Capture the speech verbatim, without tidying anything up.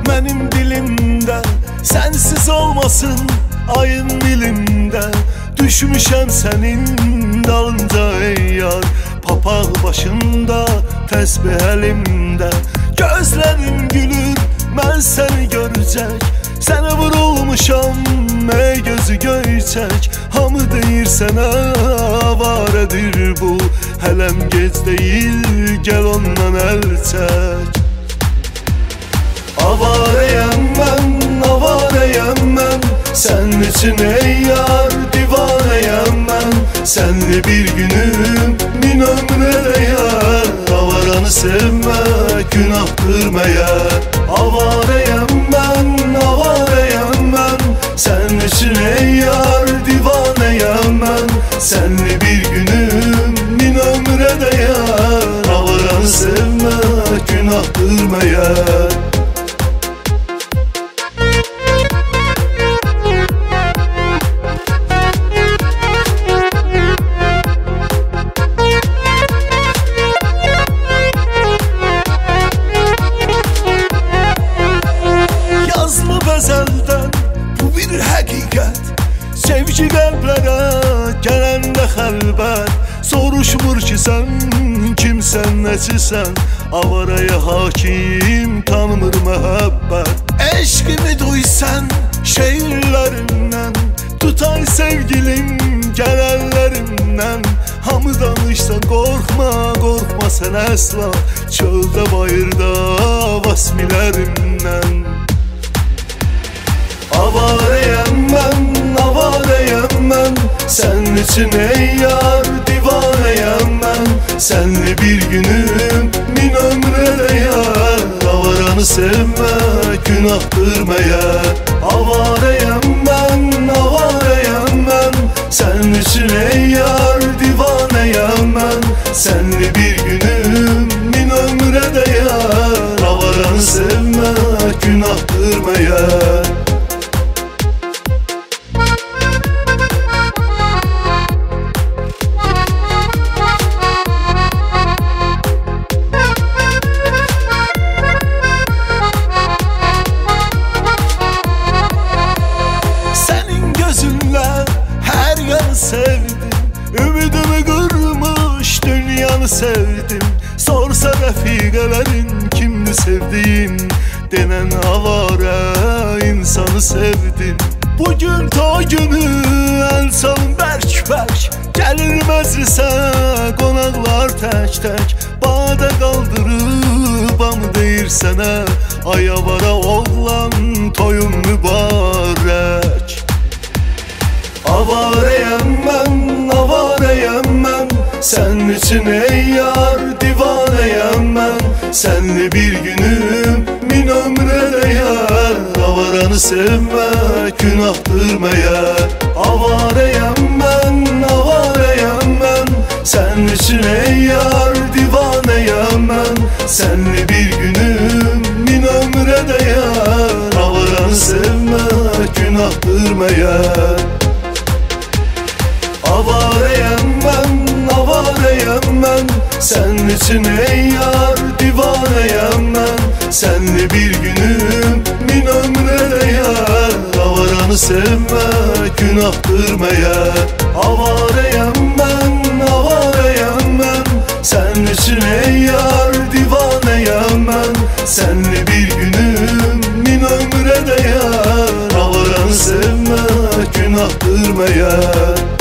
benim dilimde, sensiz olmasın ayın dilinde. Düşmüşem senin dalınca ey yar, papaq başında, tesbih elimde. Gözlerim gülür ben seni görecek, sənə vurulmuşam ey gözü göyçək. Hamı deyir sənə avaredir bu, hələm gec deyil gel ondan əl çək. Avareyəm mən, avareyəm mən, sənin üçün ey yar divaneyəm mən. Sənli bir günüm min ömrə dəyər, avaranı sevmək günahdır məyər. Avareyəm mən, avareyəm mən, sənin üçün ey yar divaneyəm mən. Sənli bir günüm min ömrə dəyər, avaranı sevmək günahdır məyər. Sevgi qəlblərə gələndə xəlbət, soruşmur ki sən kimsən, necisən. Avaraya hakim tanımır məhəbbət. Eşqimi duysan şeirlərimdən, tutay sevgilim gələnlərimdən. Hamı danışsan qorxma, qorxma sən əsla, çöldə bayırda vasmilərimdən. Avareyəm mən, avareyəm mən, sənin üçün ey yar divaneyəm mən. Sənli bir günüm min ömrə dəyər, avaranı sevmək günahdır məyər. Avareyəm mən, avareyəm mən, sənin üçün ey yar divaneyəm mən. Sənli bir günüm min ömrə dəyər, avaranı sevmək günahdır məyər. Sevdim, ümidimi qırmış, dünyanı sevdim. Sorsa rəfiqələrin kimdi sevdiyin, denən avara insanı sevdim. Bugün ta günü el salın bərk-bərk, gəlir məclisə qonaqlar tək-tək. Badə qaldırıb amı deyir sənə, ay avara oğlan toyun mübarək. Avareyəm mən, avareyəm mən, sənin üçün ey yar divaneyəm mən. Sənli bir günüm min ömrə dəyər, avaranı sevmək günahdır məyər. Avareyəm mən, avareyəm mən, sənin üçün ey yar divaneyəm mən. Sənli bir günüm min ömrə dəyər, avaranı sevmək günahdır məyər. Avareyəm mən, avareyəm mən, sənin üçün ey yar divaneyəm mən. Sənli bir günüm min ömrə dəyər, avaranı sevmək günahdır məyər. Avareyəm mən, avareyəm mən, sənin üçün ey yar divaneyəm mən. Sənli bir günüm min ömrə dəyər, avaranı sevmək günahdır məyər.